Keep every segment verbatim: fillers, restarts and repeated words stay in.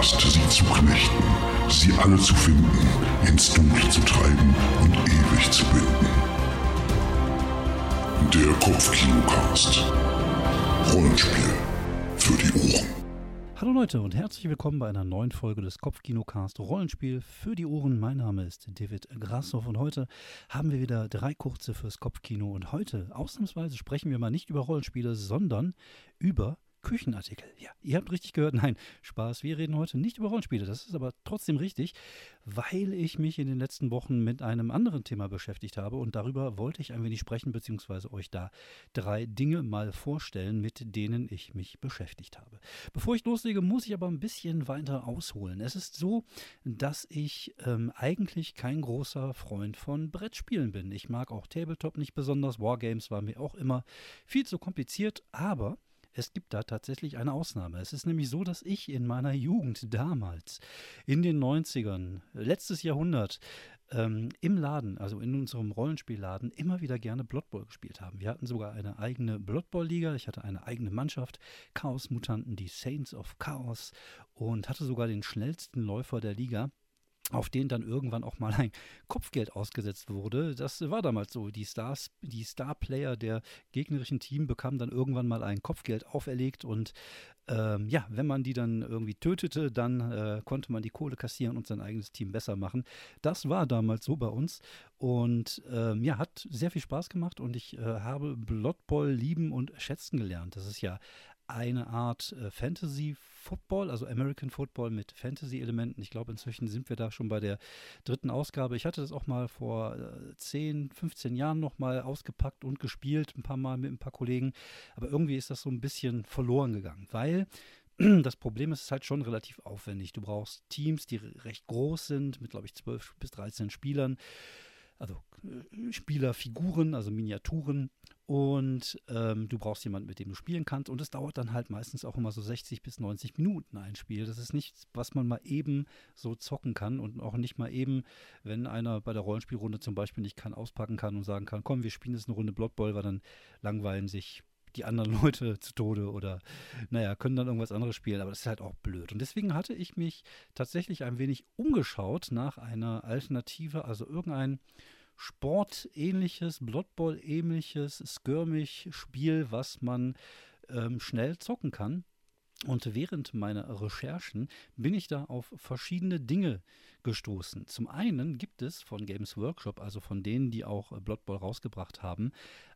Podcast, sie zu knechten, sie alle zu finden, ins Dunkle zu treiben und ewig zu binden. Der Kopfkinocast. Rollenspiel für die Ohren. Hallo Leute und herzlich willkommen bei einer neuen Folge des Kopfkinocast Rollenspiel für die Ohren. Mein Name ist David Grashoff und heute haben wir wieder drei Kurze fürs Kopfkino. Und heute, ausnahmsweise, sprechen wir mal nicht über Rollenspiele, sondern über Küchenartikel. Ja, ihr habt richtig gehört. Nein, Spaß. Wir reden heute nicht über Rollenspiele. Das ist aber trotzdem richtig, weil ich mich in den letzten Wochen mit einem anderen Thema beschäftigt habe und darüber wollte ich ein wenig sprechen, beziehungsweise euch da drei Dinge mal vorstellen, mit denen ich mich beschäftigt habe. Bevor ich loslege, muss ich aber ein bisschen weiter ausholen. Es ist so, dass ich ähm, eigentlich kein großer Freund von Brettspielen bin. Ich mag auch Tabletop nicht besonders. Wargames war mir auch immer viel zu kompliziert, aber es gibt da tatsächlich eine Ausnahme. Es ist nämlich so, dass ich in meiner Jugend damals, in den neunzigern, letztes Jahrhundert, ähm, im Laden, also in unserem Rollenspielladen, immer wieder gerne Blood Bowl gespielt haben. Wir hatten sogar eine eigene Blood Bowl-Liga. Ich hatte eine eigene Mannschaft, Chaos-Mutanten, die Saints of Chaos, und hatte sogar den schnellsten Läufer der Liga, auf den dann irgendwann auch mal ein Kopfgeld ausgesetzt wurde. Das war damals so. Die Stars, die Star-Player der gegnerischen Team bekamen dann irgendwann mal ein Kopfgeld auferlegt und ähm, ja, wenn man die dann irgendwie tötete, dann äh, konnte man die Kohle kassieren und sein eigenes Team besser machen. Das war damals so bei uns und ähm, ja, hat sehr viel Spaß gemacht und ich äh, habe Blood Bowl lieben und schätzen gelernt. Das ist ja eine Art äh, Fantasy-Football, also American Football mit Fantasy-Elementen. Ich glaube, inzwischen sind wir da schon bei der dritten Ausgabe. Ich hatte das auch mal vor äh, zehn, fünfzehn Jahren noch mal ausgepackt und gespielt, ein paar Mal mit ein paar Kollegen. Aber irgendwie ist das so ein bisschen verloren gegangen, weil das Problem ist, es ist halt schon relativ aufwendig. Du brauchst Teams, die recht groß sind, mit, glaube ich, zwölf bis dreizehn Spielern. Also äh, Spielerfiguren, also Miniaturen. Und ähm, du brauchst jemanden, mit dem du spielen kannst. Und es dauert dann halt meistens auch immer so sechzig bis neunzig Minuten ein Spiel. Das ist nichts, was man mal eben so zocken kann und auch nicht mal eben, wenn einer bei der Rollenspielrunde zum Beispiel nicht kann, auspacken kann und sagen kann, komm, wir spielen jetzt eine Runde Blood Bowl, weil dann langweilen sich die anderen Leute zu Tode oder, naja, können dann irgendwas anderes spielen. Aber das ist halt auch blöd. Und deswegen hatte ich mich tatsächlich ein wenig umgeschaut nach einer Alternative, also irgendein Sportähnliches, Blood Bowl-ähnliches Skirmish-Spiel, was man ähm, schnell zocken kann. Und während meiner Recherchen bin ich da auf verschiedene Dinge gestoßen. Zum einen gibt es von Games Workshop, also von denen, die auch Blood Bowl rausgebracht haben,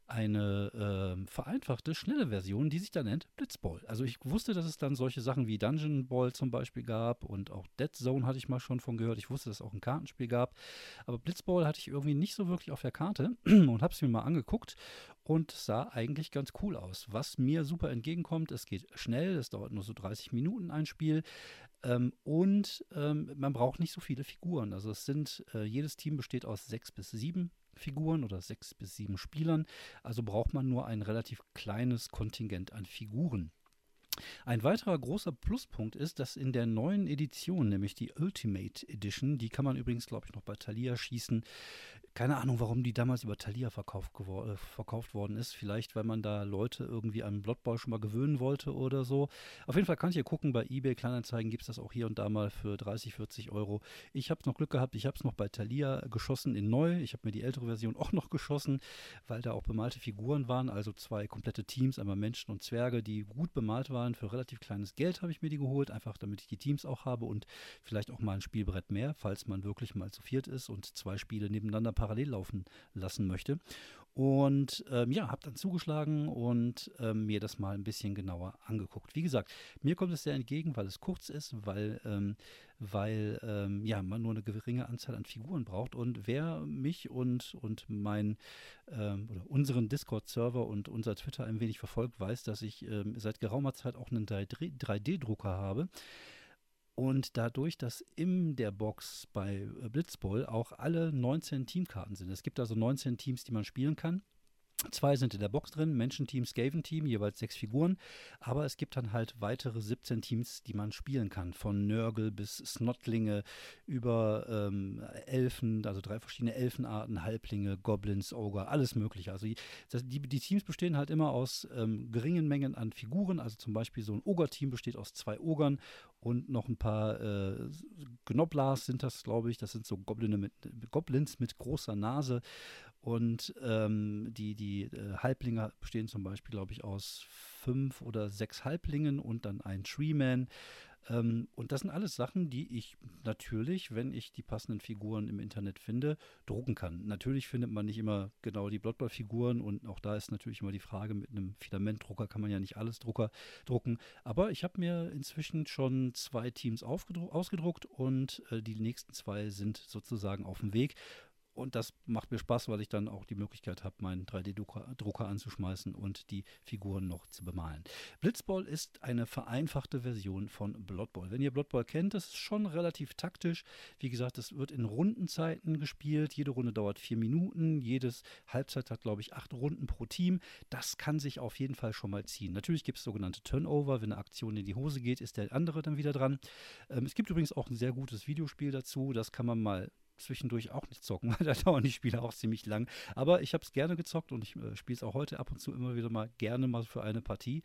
eine äh, vereinfachte, schnelle Version, die sich da nennt Blitzball. Also ich wusste, dass es dann solche Sachen wie Dungeon Ball zum Beispiel gab und auch Dead Zone hatte ich mal schon von gehört. Ich wusste, dass es auch ein Kartenspiel gab. Aber Blitzball hatte ich irgendwie nicht so wirklich auf der Karte und habe es mir mal angeguckt und sah eigentlich ganz cool aus. Was mir super entgegenkommt, es geht schnell, es dauert nur so dreißig Minuten ein Spiel. Ähm, und ähm, man braucht nicht so viele Figuren. Also es sind, äh, jedes Team besteht aus sechs bis sieben Figuren oder sechs bis sieben Spielern. Also braucht man nur ein relativ kleines Kontingent an Figuren. Ein weiterer großer Pluspunkt ist, dass in der neuen Edition, nämlich die Ultimate Edition, die kann man übrigens, glaube ich, noch bei Thalia schießen. Keine Ahnung, warum die damals über Thalia verkauft, gewor- äh, verkauft worden ist. Vielleicht, weil man da Leute irgendwie an Blood Bowl schon mal gewöhnen wollte oder so. Auf jeden Fall kann ich hier gucken, bei eBay Kleinanzeigen gibt es das auch hier und da mal für dreißig, vierzig Euro. Ich habe noch Glück gehabt, ich habe es noch bei Thalia geschossen in neu. Ich habe mir die ältere Version auch noch geschossen, weil da auch bemalte Figuren waren, also zwei komplette Teams, einmal Menschen und Zwerge, die gut bemalt waren. Für relativ kleines Geld habe ich mir die geholt, einfach damit ich die Teams auch habe und vielleicht auch mal ein Spielbrett mehr, falls man wirklich mal zu viert ist und zwei Spiele nebeneinander parallel laufen lassen möchte. Und ähm, ja, habe dann zugeschlagen und ähm, mir das mal ein bisschen genauer angeguckt. Wie gesagt, mir kommt es sehr entgegen, weil es kurz ist, weil, ähm, weil ähm, ja, man nur eine geringe Anzahl an Figuren braucht. Und wer mich und, und mein ähm, oder unseren Discord-Server und unser Twitter ein wenig verfolgt, weiß, dass ich ähm, seit geraumer Zeit auch einen drei D-Drucker habe. Und dadurch, dass in der Box bei Blitzball auch alle neunzehn Teamkarten sind. Es gibt also neunzehn Teams, die man spielen kann. Zwei sind in der Box drin, Menschenteam, Skaven-Team, jeweils sechs Figuren. Aber es gibt dann halt weitere siebzehn Teams, die man spielen kann. Von Nörgel bis Snotlinge über ähm, Elfen, also drei verschiedene Elfenarten, Halblinge, Goblins, Ogre, alles mögliche. Also die, die, die Teams bestehen halt immer aus ähm, geringen Mengen an Figuren. Also zum Beispiel so ein Ogre-Team besteht aus zwei Ogern und noch ein paar äh, Gnoblars sind das, glaube ich. Das sind so Goblins mit, Goblins mit großer Nase. Und ähm, die, die äh, Halblinge bestehen zum Beispiel, glaube ich, aus fünf oder sechs Halblingen und dann ein Treeman. Ähm, und das sind alles Sachen, die ich natürlich, wenn ich die passenden Figuren im Internet finde, drucken kann. Natürlich findet man nicht immer genau die Blood Bowl-Figuren und auch da ist natürlich immer die Frage, mit einem Filamentdrucker kann man ja nicht alles Drucker drucken. Aber ich habe mir inzwischen schon zwei Teams ausgedruckt und äh, die nächsten zwei sind sozusagen auf dem Weg. Und das macht mir Spaß, weil ich dann auch die Möglichkeit habe, meinen drei D-Drucker anzuschmeißen und die Figuren noch zu bemalen. Blitzball ist eine vereinfachte Version von Blood Bowl. Wenn ihr Blood Bowl kennt, das ist schon relativ taktisch. Wie gesagt, es wird in Rundenzeiten gespielt. Jede Runde dauert vier Minuten. Jedes Halbzeit hat, glaube ich, acht Runden pro Team. Das kann sich auf jeden Fall schon mal ziehen. Natürlich gibt es sogenannte Turnover. Wenn eine Aktion in die Hose geht, ist der andere dann wieder dran. Ähm, es gibt übrigens auch ein sehr gutes Videospiel dazu. Das kann man mal zwischendurch auch nicht zocken, weil da dauern die Spiele auch ziemlich lang. Aber ich habe es gerne gezockt und ich äh, spiele es auch heute ab und zu immer wieder mal gerne mal für eine Partie.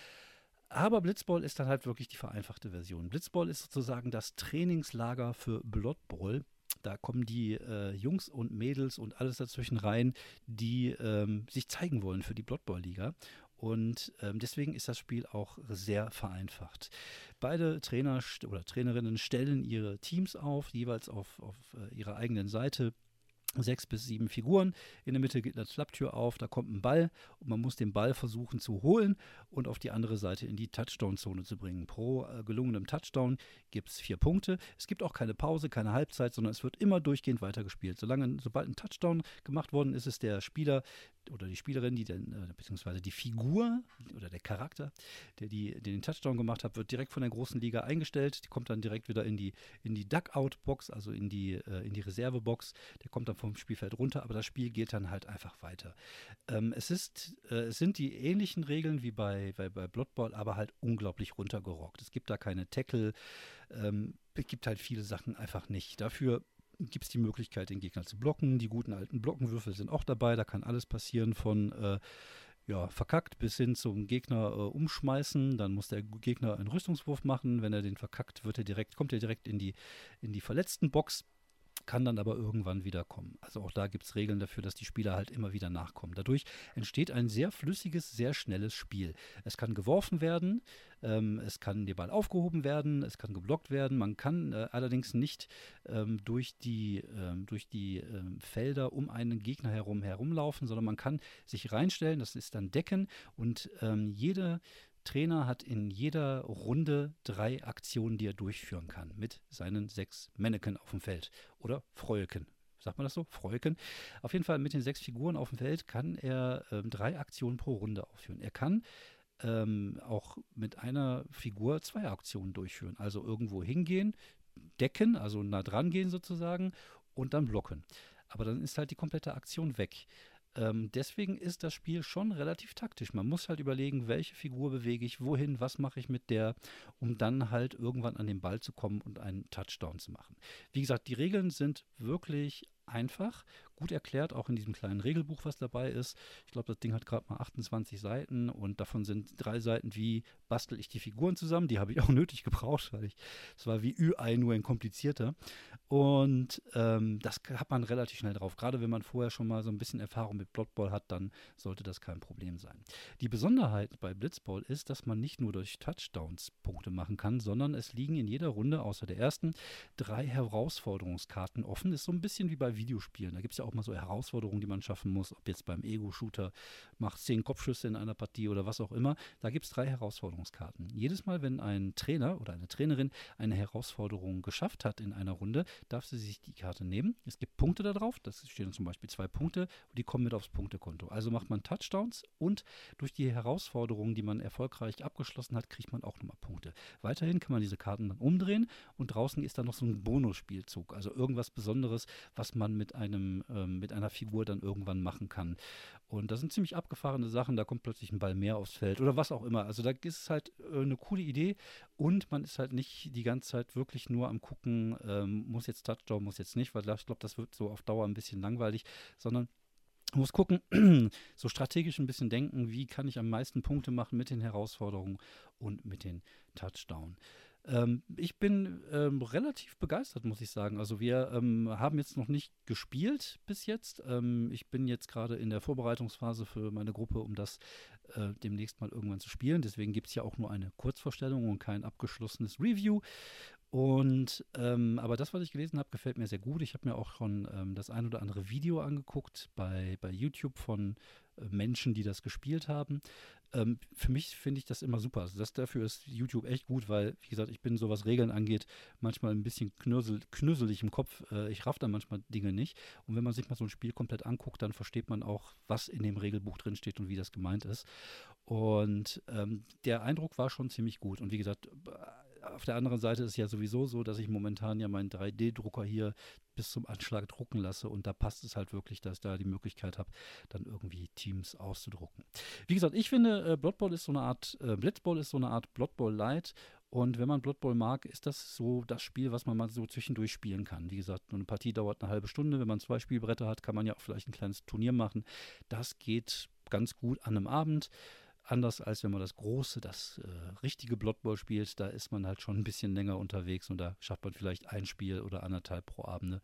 Aber Blitzball ist dann halt wirklich die vereinfachte Version. Blitzball ist sozusagen das Trainingslager für Blood Bowl. Da kommen die äh, Jungs und Mädels und alles dazwischen rein, die ähm, sich zeigen wollen für die Blood Bowl Liga. Und ähm, deswegen ist das Spiel auch sehr vereinfacht. Beide Trainer st- oder Trainerinnen stellen ihre Teams auf, jeweils auf, auf äh, ihrer eigenen Seite. Sechs bis sieben Figuren. In der Mitte geht eine Klapptür auf, da kommt ein Ball und man muss den Ball versuchen zu holen und auf die andere Seite in die Touchdown-Zone zu bringen. Pro äh, gelungenem Touchdown gibt es vier Punkte. Es gibt auch keine Pause, keine Halbzeit, sondern es wird immer durchgehend weitergespielt. Solange, sobald ein Touchdown gemacht worden ist, ist der Spieler oder die Spielerin, die dann, äh, beziehungsweise die Figur oder der Charakter, der, die, der den Touchdown gemacht hat, wird direkt von der großen Liga eingestellt. Die kommt dann direkt wieder in die, in die Dugout-Box, also in die, äh, in die Reserve-Box. Der kommt dann vom Spielfeld runter, aber das Spiel geht dann halt einfach weiter. Ähm, es, ist, äh, es sind die ähnlichen Regeln wie bei, bei, bei Blood Bowl, aber halt unglaublich runtergerockt. Es gibt da keine Tackle, ähm, es gibt halt viele Sachen einfach nicht. Dafür gibt es die Möglichkeit, den Gegner zu blocken. Die guten alten Blockenwürfel sind auch dabei. Da kann alles passieren von äh, ja, verkackt bis hin zum Gegner äh, umschmeißen. Dann muss der Gegner einen Rüstungswurf machen. Wenn er den verkackt, wird er direkt, kommt er direkt in die, in die Verletztenbox. Kann dann aber irgendwann wieder kommen. Also auch da gibt es Regeln dafür, dass die Spieler halt immer wieder nachkommen. Dadurch entsteht ein sehr flüssiges, sehr schnelles Spiel. Es kann geworfen werden, ähm, es kann der Ball aufgehoben werden, es kann geblockt werden. Man kann äh, allerdings nicht ähm, durch die, ähm, durch die ähm, Felder um einen Gegner herum herumlaufen, sondern man kann sich reinstellen, das ist dann Decken und ähm, jede Trainer hat in jeder Runde drei Aktionen, die er durchführen kann mit seinen sechs Mannequin auf dem Feld oder Freuken. Sagt man das so? Freuken. Auf jeden Fall mit den sechs Figuren auf dem Feld kann er ähm, drei Aktionen pro Runde ausführen. Er kann ähm, auch mit einer Figur zwei Aktionen durchführen. Also irgendwo hingehen, decken, also nah dran gehen sozusagen und dann blocken. Aber dann ist halt die komplette Aktion weg. Ähm, deswegen ist das Spiel schon relativ taktisch. Man muss halt überlegen, welche Figur bewege ich, wohin, was mache ich mit der, um dann halt irgendwann an den Ball zu kommen und einen Touchdown zu machen. Wie gesagt, die Regeln sind wirklich einfach, gut erklärt, auch in diesem kleinen Regelbuch, was dabei ist. Ich glaube, das Ding hat gerade mal achtundzwanzig Seiten und davon sind drei Seiten, wie bastel ich die Figuren zusammen. Die habe ich auch nötig gebraucht, weil ich, es war wie Ü-Ei, nur ein komplizierter. Und ähm, das hat man relativ schnell drauf. Gerade wenn man vorher schon mal so ein bisschen Erfahrung mit Blood Bowl hat, dann sollte das kein Problem sein. Die Besonderheit bei Blitzball ist, dass man nicht nur durch Touchdowns Punkte machen kann, sondern es liegen in jeder Runde, außer der ersten, drei Herausforderungskarten offen. Ist so ein bisschen wie bei Videospielen. Da gibt es ja auch mal so Herausforderungen, die man schaffen muss, ob jetzt beim Ego-Shooter, macht zehn Kopfschüsse in einer Partie oder was auch immer. Da gibt es drei Herausforderungskarten. Jedes Mal, wenn ein Trainer oder eine Trainerin eine Herausforderung geschafft hat in einer Runde, darf sie sich die Karte nehmen. Es gibt Punkte da drauf, das stehen zum Beispiel zwei Punkte und die kommen mit aufs Punktekonto. Also macht man Touchdowns und durch die Herausforderungen, die man erfolgreich abgeschlossen hat, kriegt man auch nochmal Punkte. Weiterhin kann man diese Karten dann umdrehen und draußen ist dann noch so ein Bonusspielzug, also irgendwas Besonderes, was man mit einem ähm, mit einer Figur dann irgendwann machen kann. Und das sind ziemlich abgefahrene Sachen, da kommt plötzlich ein Ball mehr aufs Feld oder was auch immer. Also da ist es halt äh, eine coole Idee und man ist halt nicht die ganze Zeit wirklich nur am gucken, ähm, muss jetzt Touchdown, muss jetzt nicht, weil ich glaube, das wird so auf Dauer ein bisschen langweilig, sondern man muss gucken, so strategisch ein bisschen denken, wie kann ich am meisten Punkte machen mit den Herausforderungen und mit den Touchdown. Ähm, ich bin ähm, relativ begeistert, muss ich sagen. Also wir ähm, haben jetzt noch nicht gespielt bis jetzt. Ähm, ich bin jetzt gerade in der Vorbereitungsphase für meine Gruppe, um das äh, demnächst mal irgendwann zu spielen. Deswegen gibt es ja auch nur eine Kurzvorstellung und kein abgeschlossenes Review. Und ähm, aber das, was ich gelesen habe, gefällt mir sehr gut. Ich habe mir auch schon ähm, das ein oder andere Video angeguckt bei, bei YouTube von äh, Menschen, die das gespielt haben. Ähm, für mich finde ich das immer super. Also das, dafür ist YouTube echt gut, weil, wie gesagt, ich bin, so was Regeln angeht, manchmal ein bisschen knösel, knöselig im Kopf. Äh, ich raff dann manchmal Dinge nicht. Und wenn man sich mal so ein Spiel komplett anguckt, dann versteht man auch, was in dem Regelbuch drin steht und wie das gemeint ist. Und ähm, der Eindruck war schon ziemlich gut. Und wie gesagt, auf der anderen Seite ist es ja sowieso so, dass ich momentan ja meinen drei D-Drucker hier bis zum Anschlag drucken lasse und da passt es halt wirklich, dass ich da die Möglichkeit habe, dann irgendwie Teams auszudrucken. Wie gesagt, ich finde, äh, Blood Bowl ist so eine Art, äh, Blitzball ist so eine Art Blood Bowl Light und wenn man Blood Bowl mag, ist das so das Spiel, was man mal so zwischendurch spielen kann. Wie gesagt, eine Partie dauert eine halbe Stunde, wenn man zwei Spielbretter hat, kann man ja auch vielleicht ein kleines Turnier machen. Das geht ganz gut an einem Abend. Anders als wenn man das große, das äh, richtige Blood Bowl spielt, da ist man halt schon ein bisschen länger unterwegs und da schafft man vielleicht ein Spiel oder anderthalb pro Abende.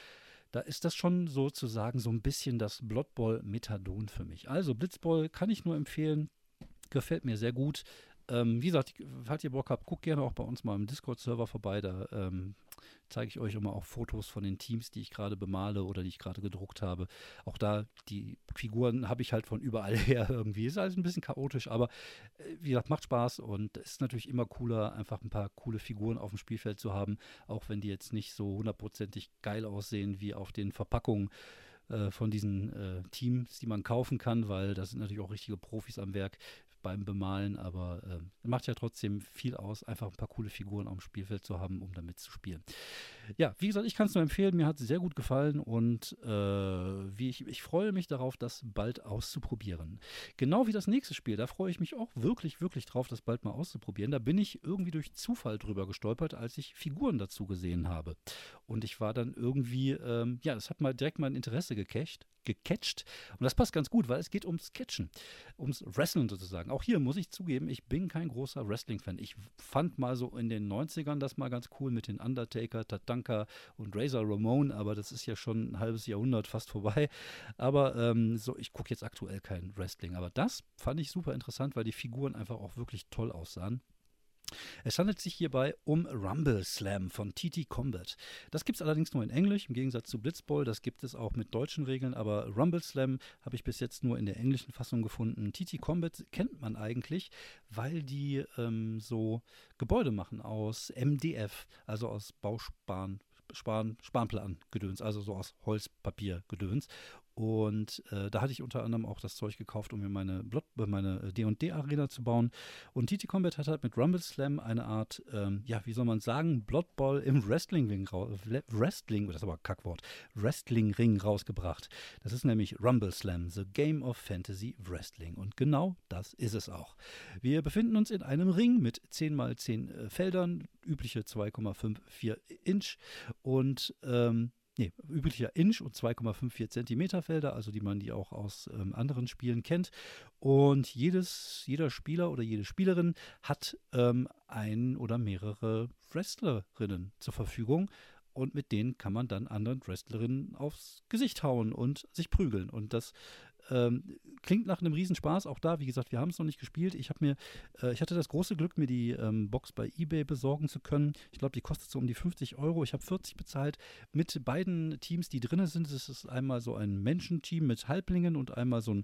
Da ist das schon sozusagen so ein bisschen das Blood Bowl Methadon für mich. Also Blitzball kann ich nur empfehlen, gefällt mir sehr gut. Ähm, wie gesagt, falls ihr Bock habt, guckt gerne auch bei uns mal im Discord-Server vorbei. Da ähm, zeige ich euch immer auch Fotos von den Teams, die ich gerade bemale oder die ich gerade gedruckt habe. Auch da, die Figuren habe ich halt von überall her irgendwie. Ist alles ein bisschen chaotisch, aber äh, wie gesagt, macht Spaß und es ist natürlich immer cooler, einfach ein paar coole Figuren auf dem Spielfeld zu haben, auch wenn die jetzt nicht so hundertprozentig geil aussehen wie auf den Verpackungen äh, von diesen äh, Teams, die man kaufen kann, weil da sind natürlich auch richtige Profis am Werk beim Bemalen, aber äh, macht ja trotzdem viel aus, einfach ein paar coole Figuren auf dem Spielfeld zu haben, um damit zu spielen. Ja, wie gesagt, ich kann es nur empfehlen, mir hat es sehr gut gefallen und äh, wie ich, ich freue mich darauf, das bald auszuprobieren. Genau wie das nächste Spiel, da freue ich mich auch wirklich, wirklich drauf, das bald mal auszuprobieren. Da bin ich irgendwie durch Zufall drüber gestolpert, als ich Figuren dazu gesehen habe. Und ich war dann irgendwie, ähm, ja, das hat mal direkt mein Interesse gecatcht. gecatcht. Und das passt ganz gut, weil es geht ums Catchen, ums Wrestling sozusagen. Auch hier muss ich zugeben, ich bin kein großer Wrestling-Fan. Ich fand mal so in den neunzigern das mal ganz cool mit den Undertaker, Tatanka und Razor Ramon, aber das ist ja schon ein halbes Jahrhundert fast vorbei. Aber ähm, so, ich gucke jetzt aktuell kein Wrestling. Aber das fand ich super interessant, weil die Figuren einfach auch wirklich toll aussahen. Es handelt sich hierbei um Rumble Slam von T T Combat. Das gibt es allerdings nur in Englisch, im Gegensatz zu Blitzball. Das gibt es auch mit deutschen Regeln, aber Rumble Slam habe ich bis jetzt nur in der englischen Fassung gefunden. T T Combat kennt man eigentlich, weil die ähm, so Gebäude machen aus M D F, also aus Bauspan, Span, Spanplan-Gedöns, also so aus Holzpapier-Gedöns. Und äh, da hatte ich unter anderem auch das Zeug gekauft, um mir meine, Blood, meine D und D-Arena zu bauen. Und T T Combat hat halt mit Rumble Slam eine Art, ähm, ja, wie soll man sagen, Blood Bowl im Wrestling-Ring, Wrestling, das ist aber ein Kackwort, Wrestling-Ring rausgebracht. Das ist nämlich Rumble Slam, The Game of Fantasy Wrestling. Und genau das ist es auch. Wir befinden uns in einem Ring mit zehn mal zehn äh, Feldern, übliche zwei Komma vierundfünfzig Inch und ähm, Nee, üblicher Inch und zwei Komma vierundfünfzig Zentimeter Felder, also die man die auch aus ähm, anderen Spielen kennt. Und jedes, jeder Spieler oder jede Spielerin hat ähm, ein oder mehrere Wrestlerinnen zur Verfügung. Und mit denen kann man dann anderen Wrestlerinnen aufs Gesicht hauen und sich prügeln. Und das ähm, klingt nach einem Riesenspaß. Auch da, wie gesagt, wir haben es noch nicht gespielt. Ich habe mir, äh, ich hatte das große Glück, mir die ähm, Box bei eBay besorgen zu können. Ich glaube, die kostet so um die fünfzig Euro. Ich habe vierzig bezahlt mit beiden Teams, die drin sind. Es ist einmal so ein Menschenteam mit Halblingen und einmal so ein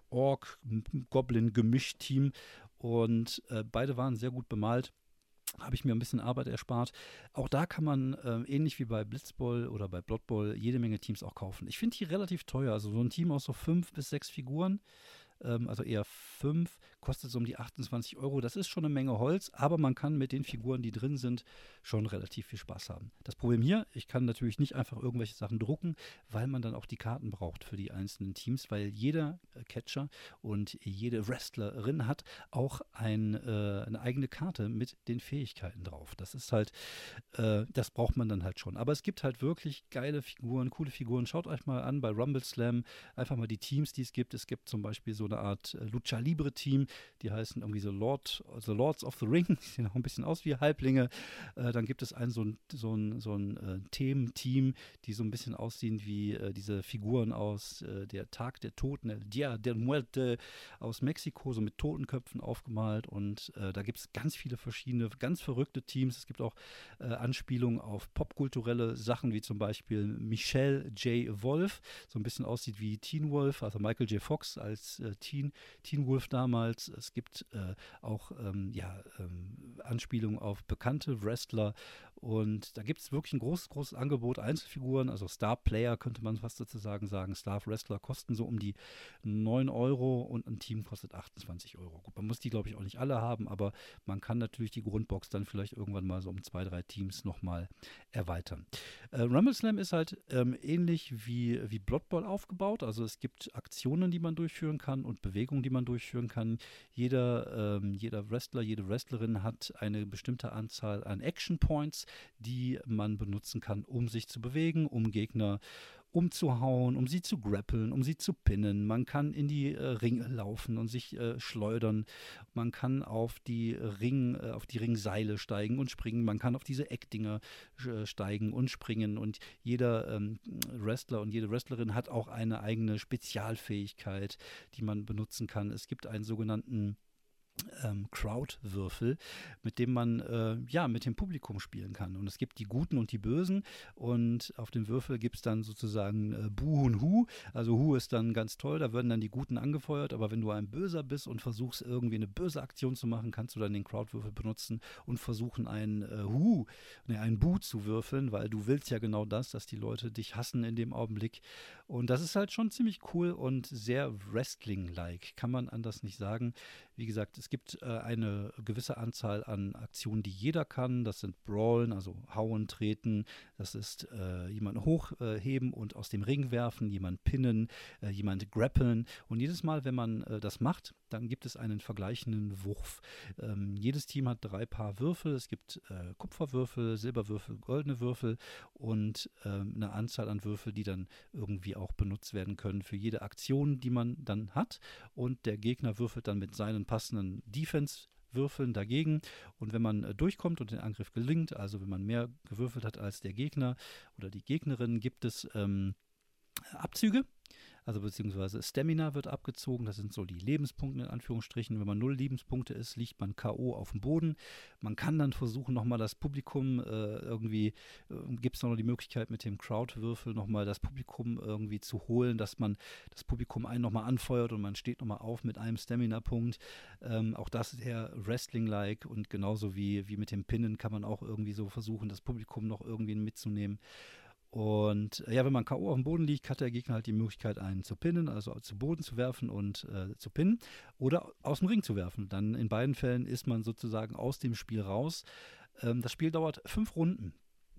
Ork-Goblin-Gemisch-Team. Und äh, beide waren sehr gut bemalt. Habe ich mir ein bisschen Arbeit erspart. Auch da kann man, äh, ähnlich wie bei Blitzball oder bei Blood Bowl, jede Menge Teams auch kaufen. Ich finde die relativ teuer. Also so ein Team aus so fünf bis sechs Figuren, ähm, also eher fünf, kostet so um die achtundzwanzig Euro. Das ist schon eine Menge Holz, aber man kann mit den Figuren, die drin sind, schon relativ viel Spaß haben. Das Problem hier, ich kann natürlich nicht einfach irgendwelche Sachen drucken, weil man dann auch die Karten braucht für die einzelnen Teams, weil jeder Catcher und jede Wrestlerin hat auch ein, äh, eine eigene Karte mit den Fähigkeiten drauf. Das ist halt, äh, das braucht man dann halt schon. Aber es gibt halt wirklich geile Figuren, coole Figuren. Schaut euch mal an bei Rumble Slam, einfach mal die Teams, die es gibt. Es gibt zum Beispiel so eine Art Lucha Libre Team, die heißen irgendwie so Lord, The Lords of the Ring, die sehen auch ein bisschen aus wie Halblinge. Äh, dann gibt es ein so ein, so ein, so ein äh, Thementeam, die so ein bisschen aussehen wie äh, diese Figuren aus äh, der Tag der Toten, El Dia de Muerte aus Mexiko, so mit Totenköpfen aufgemalt. Und äh, da gibt es ganz viele verschiedene, ganz verrückte Teams. Es gibt auch äh, Anspielungen auf popkulturelle Sachen, wie zum Beispiel Michelle J. Wolf, so ein bisschen aussieht wie Teen Wolf, also Michael J. Fox als äh, Teen, Teen Wolf damals. Es gibt äh, auch ähm, ja, ähm, Anspielungen auf bekannte Wrestler. Und da gibt es wirklich ein großes, großes Angebot Einzelfiguren, also Star-Player könnte man fast sozusagen sagen. Star-Wrestler kosten so um die neun Euro und ein Team kostet achtundzwanzig Euro. Gut, man muss die, glaube ich, auch nicht alle haben, aber man kann natürlich die Grundbox dann vielleicht irgendwann mal so um zwei, drei Teams nochmal erweitern. Äh, RumbleSlam ist halt ähm, ähnlich wie, wie Blood Bowl aufgebaut. Also es gibt Aktionen, die man durchführen kann und Bewegungen, die man durchführen kann. Jeder, ähm, jeder Wrestler, jede Wrestlerin hat eine bestimmte Anzahl an Action Points, die man benutzen kann, um sich zu bewegen, um Gegner umzuhauen, um sie zu grappeln, um sie zu pinnen. Man kann in die äh, Ringe laufen und sich äh, schleudern. Man kann auf die Ring, äh, auf die Ringseile steigen und springen. Man kann auf diese Eckdinger äh, steigen und springen. Und jeder ähm, Wrestler und jede Wrestlerin hat auch eine eigene Spezialfähigkeit, die man benutzen kann. Es gibt einen sogenannten Ähm, Crowd-Würfel, mit dem man äh, ja mit dem Publikum spielen kann. Und es gibt die Guten und die Bösen und auf dem Würfel gibt es dann sozusagen äh, Bu und Hu. Also Hu ist dann ganz toll, da werden dann die Guten angefeuert, aber wenn du ein Böser bist und versuchst irgendwie eine böse Aktion zu machen, kannst du dann den Crowd-Würfel benutzen und versuchen einen äh, Hu, ne, einen Bu zu würfeln, weil du willst ja genau das, dass die Leute dich hassen in dem Augenblick. Und das ist halt schon ziemlich cool und sehr Wrestling-like, kann man anders nicht sagen. Wie gesagt, es gibt äh, eine gewisse Anzahl an Aktionen, die jeder kann. Das sind Brawlen, also hauen, treten. Das ist äh, jemanden hochheben und aus dem Ring werfen, jemanden pinnen, äh, jemanden grappeln. Und jedes Mal, wenn man äh, das macht, dann gibt es einen vergleichenden Wurf. Ähm, jedes Team hat drei Paar Würfel. Es gibt äh, Kupferwürfel, Silberwürfel, goldene Würfel und äh, eine Anzahl an Würfel, die dann irgendwie auch benutzt werden können für jede Aktion, die man dann hat. Und der Gegner würfelt dann mit seinen passenden Defense-Würfeln dagegen. Und wenn man äh, durchkommt und der Angriff gelingt, also wenn man mehr gewürfelt hat als der Gegner oder die Gegnerin, gibt es ähm, Abzüge. Also beziehungsweise Stamina wird abgezogen, das sind so die Lebenspunkte in Anführungsstrichen. Wenn man null Lebenspunkte ist, liegt man K O auf dem Boden. Man kann dann versuchen, nochmal das Publikum äh, irgendwie, äh, gibt es noch die Möglichkeit mit dem Crowd-Würfel nochmal das Publikum irgendwie zu holen, dass man das Publikum einen nochmal anfeuert und man steht nochmal auf mit einem Stamina-Punkt. Ähm, auch das ist eher Wrestling-like und genauso wie, wie mit dem Pinnen kann man auch irgendwie so versuchen, das Publikum noch irgendwie mitzunehmen. Und ja, wenn man K O auf dem Boden liegt, hat der Gegner halt die Möglichkeit, einen zu pinnen, also zu Boden zu werfen und äh, zu pinnen oder aus dem Ring zu werfen. Dann in beiden Fällen ist man sozusagen aus dem Spiel raus. Ähm, das Spiel dauert fünf Runden.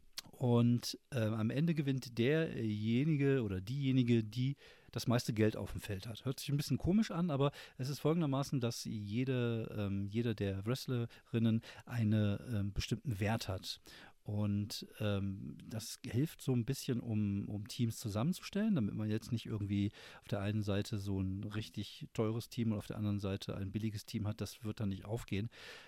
Und äh, am Ende gewinnt derjenige oder diejenige, die das meiste Geld auf dem Feld hat. Hört sich ein bisschen komisch an, aber es ist folgendermaßen, dass jede, ähm, jede der Wrestlerinnen einen ähm, bestimmten Wert hat. Und ähm, das hilft so ein bisschen, um, um Teams zusammenzustellen, damit man jetzt nicht irgendwie auf der einen Seite so ein richtig teures Team und auf der anderen Seite ein billiges Team hat. Das wird dann nicht aufgehen.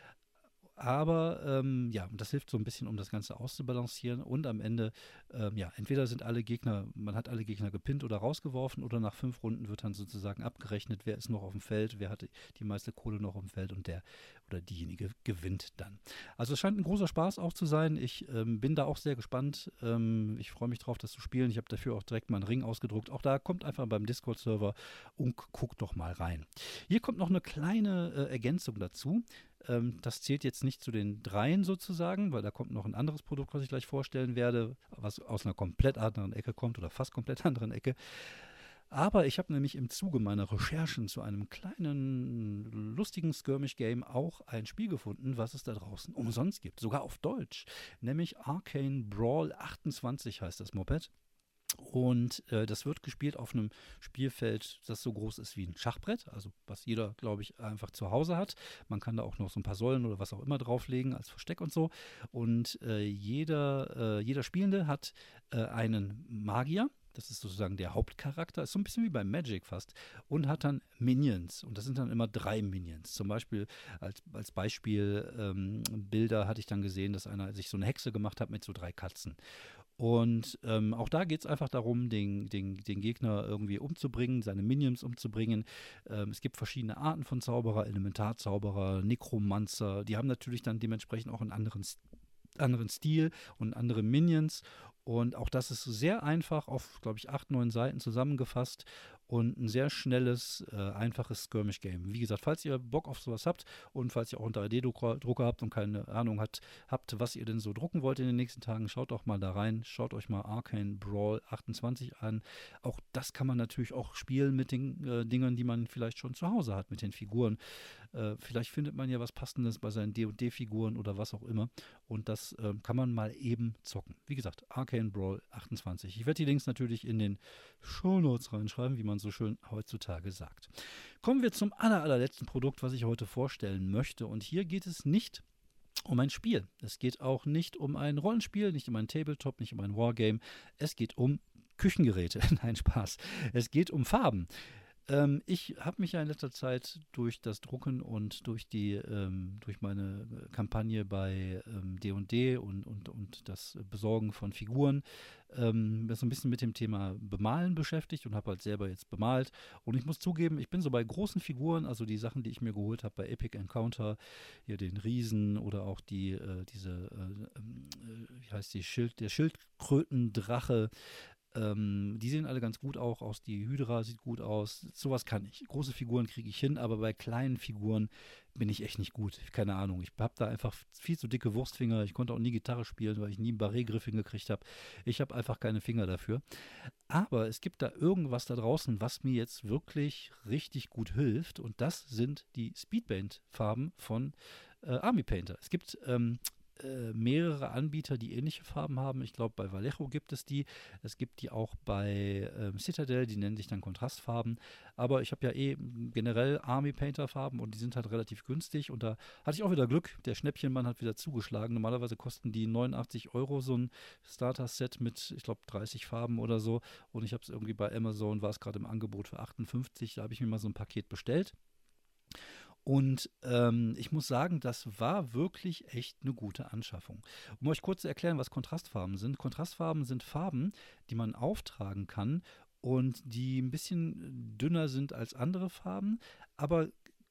Aber ähm, ja, das hilft so ein bisschen, um das Ganze auszubalancieren. Und am Ende, ähm, ja, entweder sind alle Gegner, man hat alle Gegner gepinnt oder rausgeworfen oder nach fünf Runden wird dann sozusagen abgerechnet, wer ist noch auf dem Feld, wer hat die meiste Kohle noch auf dem Feld und der oder diejenige gewinnt dann. Also es scheint ein großer Spaß auch zu sein. Ich ähm, bin da auch sehr gespannt. Ähm, ich freue mich drauf, das zu spielen. Ich habe dafür auch direkt mal einen Ring ausgedruckt. Auch da kommt einfach beim Discord-Server und guckt doch mal rein. Hier kommt noch eine kleine äh, Ergänzung dazu. Ähm, das zählt jetzt nicht zu den dreien sozusagen, weil da kommt noch ein anderes Produkt, was ich gleich vorstellen werde, was aus einer komplett anderen Ecke kommt oder fast komplett anderen Ecke. Aber ich habe nämlich im Zuge meiner Recherchen zu einem kleinen, lustigen Skirmish-Game auch ein Spiel gefunden, was es da draußen umsonst gibt, sogar auf Deutsch, nämlich Arcane Brawl achtundzwanzig heißt das Moped. Und äh, das wird gespielt auf einem Spielfeld, das so groß ist wie ein Schachbrett, also was jeder, glaube ich, einfach zu Hause hat. Man kann da auch noch so ein paar Säulen oder was auch immer drauflegen als Versteck und so. Und äh, jeder, äh, jeder Spielende hat äh, einen Magier. das ist sozusagen der Hauptcharakter, ist so ein bisschen wie bei Magic fast, und hat dann Minions. Und das sind dann immer drei Minions. Zum Beispiel, als, als Beispiel ähm, Bilder hatte ich dann gesehen, dass einer sich so eine Hexe gemacht hat mit so drei Katzen. Und ähm, auch da geht es einfach darum, den, den, den Gegner irgendwie umzubringen, seine Minions umzubringen. Ähm, es gibt verschiedene Arten von Zauberer, Elementarzauberer, Nekromanzer. Die haben natürlich dann dementsprechend auch einen anderen, anderen Stil und andere Minions. Und auch das ist sehr einfach auf, glaube ich, acht, neun Seiten zusammengefasst und ein sehr schnelles, äh, einfaches Skirmish-Game. Wie gesagt, falls ihr Bock auf sowas habt und falls ihr auch einen drei D-Drucker habt und keine Ahnung hat, habt, was ihr denn so drucken wollt in den nächsten Tagen, schaut doch mal da rein. Schaut euch mal Arcane Brawl achtundzwanzig an. Auch das kann man natürlich auch spielen mit den äh, Dingen, die man vielleicht schon zu Hause hat, mit den Figuren. Äh, vielleicht findet man ja was Passendes bei seinen D und D-Figuren oder was auch immer. Und das äh, kann man mal eben zocken. Wie gesagt, Arcane Brawl achtundzwanzig. Ich werde die Links natürlich in den Shownotes reinschreiben, wie man so schön heutzutage sagt. Kommen wir zum aller, allerletzten Produkt, was ich heute vorstellen möchte. Und hier geht es nicht um ein Spiel. Es geht auch nicht um ein Rollenspiel, nicht um ein Tabletop, nicht um ein Wargame. Es geht um Küchengeräte. Nein, Spaß. Es geht um Farben. Ähm, ich habe mich ja in letzter Zeit durch das Drucken und durch die ähm, durch meine Kampagne bei ähm, D und D und, und, und das Besorgen von Figuren ähm, so ein bisschen mit dem Thema Bemalen beschäftigt und habe halt selber jetzt bemalt. Und ich muss zugeben, ich bin so bei großen Figuren, also die Sachen, die ich mir geholt habe bei Epic Encounter, hier den Riesen oder auch die äh, diese, äh, äh, wie heißt die, Schild, der Schildkrötendrache. Ähm, die sehen alle ganz gut auch aus. Die Hydra sieht gut aus. Sowas kann ich. Große Figuren kriege ich hin, aber bei kleinen Figuren bin ich echt nicht gut. Keine Ahnung. Ich habe da einfach viel zu dicke Wurstfinger. Ich konnte auch nie Gitarre spielen, weil ich nie einen Barré-Griff hingekriegt habe. Ich habe einfach keine Finger dafür. Aber es gibt da irgendwas da draußen, was mir jetzt wirklich richtig gut hilft. Und das sind die Speedpaint-Farben von äh, Army Painter. Es gibt ähm, mehrere Anbieter, die ähnliche Farben haben. Ich glaube, bei Vallejo gibt es die. Es gibt die auch bei ähm, Citadel, die nennen sich dann Kontrastfarben. Aber ich habe ja eh generell Army Painter Farben und die sind halt relativ günstig. Und da hatte ich auch wieder Glück. Der Schnäppchenmann hat wieder zugeschlagen. Normalerweise kosten die neunundachtzig Euro so ein Starter-Set mit, ich glaube, dreißig Farben oder so. Und ich habe es irgendwie bei Amazon, war es gerade im Angebot für achtundfünfzig. Da habe ich mir mal so ein Paket bestellt. Und ähm, ich muss sagen, das war wirklich echt eine gute Anschaffung. Um euch kurz zu erklären, was Kontrastfarben sind. Kontrastfarben sind Farben, die man auftragen kann und die ein bisschen dünner sind als andere Farben, aber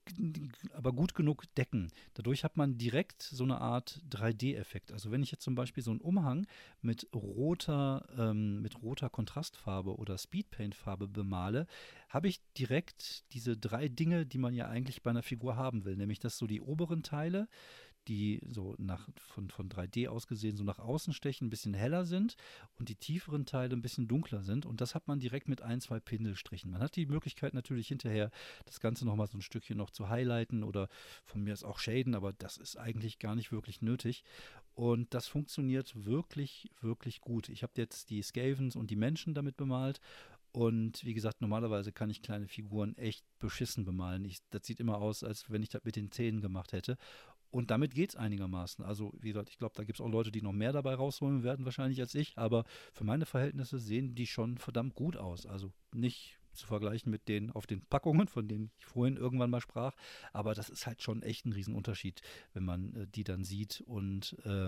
aber gut genug decken. Dadurch hat man direkt so eine Art drei D-Effekt. Also wenn ich jetzt zum Beispiel so einen Umhang mit roter, ähm, mit roter Kontrastfarbe oder Speedpaint-Farbe bemale, habe ich direkt diese drei Dinge, die man ja eigentlich bei einer Figur haben will. Nämlich, dass so die oberen Teile, die so nach, von, von drei D aus gesehen so nach außen stechen, ein bisschen heller sind und die tieferen Teile ein bisschen dunkler sind. Und das hat man direkt mit ein, zwei Pinselstrichen. Man hat die Möglichkeit natürlich hinterher, das Ganze nochmal so ein Stückchen noch zu highlighten oder von mir ist auch shaden, aber das ist eigentlich gar nicht wirklich nötig. Und das funktioniert wirklich, wirklich gut. Ich habe jetzt die Skavens und die Menschen damit bemalt. Und wie gesagt, normalerweise kann ich kleine Figuren echt beschissen bemalen. Ich, das sieht immer aus, als wenn ich das mit den Zähnen gemacht hätte. Und damit geht es einigermaßen. Also, wie gesagt, ich glaube, da gibt es auch Leute, die noch mehr dabei rausholen werden, wahrscheinlich als ich. Aber für meine Verhältnisse sehen die schon verdammt gut aus. Also nicht zu vergleichen mit denen auf den Packungen, von denen ich vorhin irgendwann mal sprach. Aber das ist halt schon echt ein Riesenunterschied, wenn man äh, die dann sieht und äh,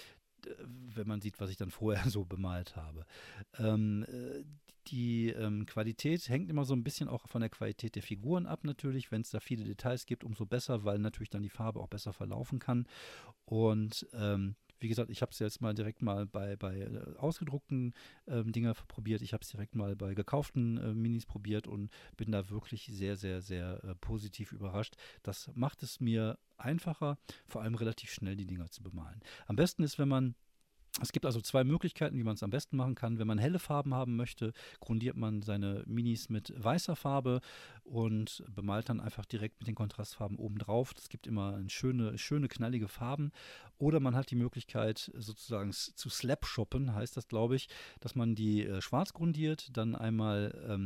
wenn man sieht, was ich dann vorher so bemalt habe. Ähm, äh, die ähm, Qualität hängt immer so ein bisschen auch von der Qualität der Figuren ab natürlich. Wenn es da viele Details gibt, umso besser, weil natürlich dann die Farbe auch besser verlaufen kann. Und ähm, wie gesagt, ich habe es jetzt mal direkt mal bei, bei äh, ausgedruckten ähm, Dinger probiert. Ich habe es direkt mal bei gekauften äh, Minis probiert und bin da wirklich sehr, sehr, sehr äh, positiv überrascht. Das macht es mir einfacher, vor allem relativ schnell die Dinger zu bemalen. Am besten ist, wenn man Es gibt also zwei Möglichkeiten, wie man es am besten machen kann. Wenn man helle Farben haben möchte, grundiert man seine Minis mit weißer Farbe und bemalt dann einfach direkt mit den Kontrastfarben oben drauf. Das gibt immer eine schöne, schöne, knallige Farben. Oder man hat die Möglichkeit, sozusagen zu slap-shoppen, heißt das, glaube ich, dass man die äh, schwarz grundiert, dann einmal ähm,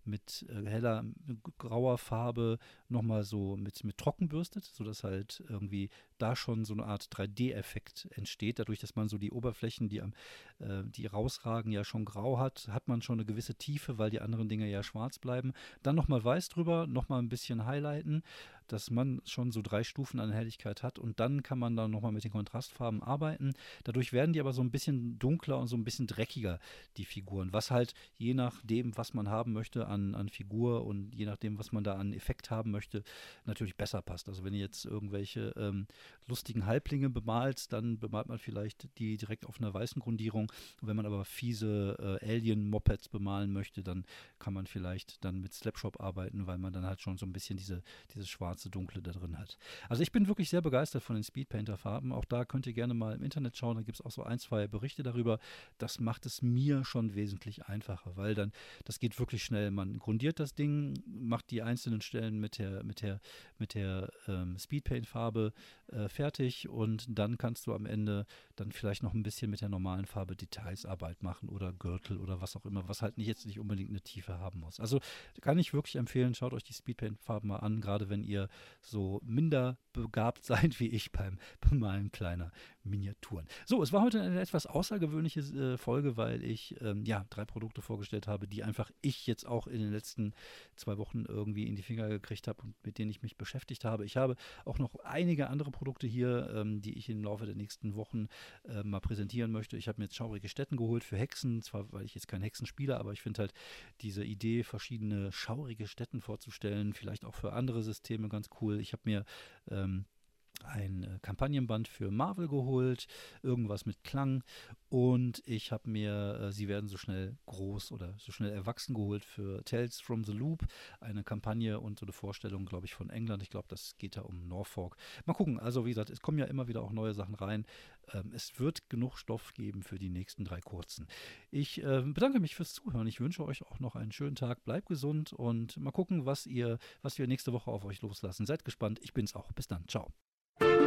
mit äh, heller grauer Farbe nochmal so mit, mit trocken bürstet, sodass halt irgendwie da schon so eine Art drei D-Effekt entsteht. Dadurch, dass man so die Oberflächen, die, am, äh, die rausragen, ja schon grau hat, hat man schon eine gewisse Tiefe, weil die anderen Dinge ja schwarz bleiben. Dann nochmal weiß drüber, nochmal ein bisschen highlighten, dass man schon so drei Stufen an Helligkeit hat und dann kann man dann nochmal mit den Kontrastfarben arbeiten. Dadurch werden die aber so ein bisschen dunkler und so ein bisschen dreckiger, die Figuren, was halt je nachdem, was man haben möchte an, an Figur und je nachdem, was man da an Effekt haben möchte, natürlich besser passt. Also wenn ihr jetzt irgendwelche ähm, lustigen Halblinge bemalt, dann bemalt man vielleicht die direkt auf einer weißen Grundierung. Und wenn man aber fiese äh, Alien-Mopeds bemalen möchte, dann kann man vielleicht dann mit Slapshot arbeiten, weil man dann halt schon so ein bisschen diese, dieses schwarze Dunkle da drin hat. Also ich bin wirklich sehr begeistert von den Speedpainter-Farben. Auch da könnt ihr gerne mal im Internet schauen. Da gibt es auch so ein, zwei Berichte darüber. Das macht es mir schon wesentlich einfacher, weil dann, das geht wirklich schnell. Man grundiert das Ding, macht die einzelnen Stellen mit der, mit der, mit der ähm, Speedpaint-Farbe äh, fertig und dann kannst du am Ende dann vielleicht noch ein bisschen mit der normalen Farbe Detailsarbeit machen oder Gürtel oder was auch immer, was halt nicht, jetzt nicht unbedingt eine Tiefe haben muss. Also kann ich wirklich empfehlen, schaut euch die Speedpaint-Farben mal an, gerade wenn ihr so minder begabt seid wie ich beim Bemalen kleiner Miniaturen. So, es war heute eine etwas außergewöhnliche äh, Folge, weil ich ähm, ja drei Produkte vorgestellt habe, die einfach ich jetzt auch in den letzten zwei Wochen irgendwie in die Finger gekriegt habe und mit denen ich mich beschäftigt habe. Ich habe auch noch einige andere Produkte hier, ähm, die ich im Laufe der nächsten Wochen äh, mal präsentieren möchte. Ich habe mir jetzt schaurige Stätten geholt für Hexen, zwar weil ich jetzt kein Hexen spiele, aber ich finde halt diese Idee, verschiedene schaurige Stätten vorzustellen, vielleicht auch für andere Systeme ganz cool. Ich habe mir ähm, ein äh, Kampagnenband für Marvel geholt, irgendwas mit Klang und ich habe mir äh, Sie werden so schnell groß oder so schnell erwachsen geholt für Tales from the Loop, eine Kampagne und so eine Vorstellung, glaube ich, von England. Ich glaube, das geht da um Norfolk. Mal gucken, also wie gesagt, es kommen ja immer wieder auch neue Sachen rein. Ähm, es wird genug Stoff geben für die nächsten drei kurzen. Ich äh, bedanke mich fürs Zuhören. Ich wünsche euch auch noch einen schönen Tag. Bleibt gesund und mal gucken, was ihr, was wir nächste Woche auf euch loslassen. Seid gespannt. Ich bin's auch. Bis dann. Ciao.